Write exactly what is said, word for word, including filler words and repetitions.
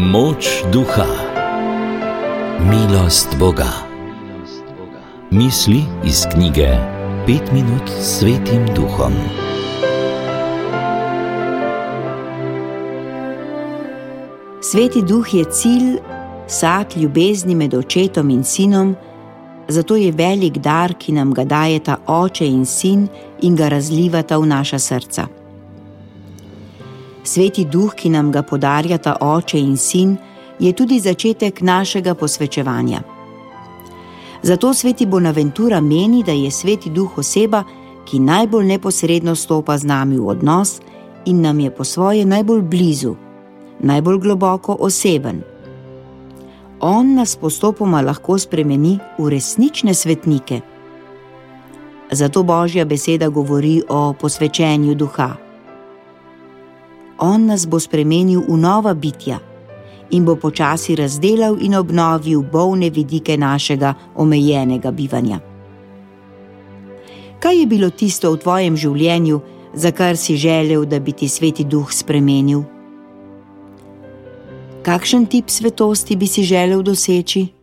Moč duha, milost Boga. Misli iz knjige Pet minut s Svetim Duhom. Sveti Duh je cilj, sad ljubezni med očetom in sinom, zato je velik dar, ki nam ga dajeta oče in sin in ga razlivata v naša srca. Sveti Duh, ki nam ga podarjata oče in sin, je tudi začetek našega posvečevanja. Zato sveti Bonaventura meni, da je Sveti Duh oseba, ki najbolj neposredno stopa z nami v odnos in nam je po svoje najbolj blizu, najbolj globoko oseben. On nas postopoma lahko spremeni v resnične svetnike. Zato Božja beseda govori o posvečenju duha. On nas bo spremenil v nova bitja in bo počasi razdelal in obnovil bolne vidike našega omejenega bivanja. Kaj je bilo tisto v tvojem življenju, za kar si želel, da bi ti Sveti Duh spremenil? Kakšen tip svetosti bi si želel doseči?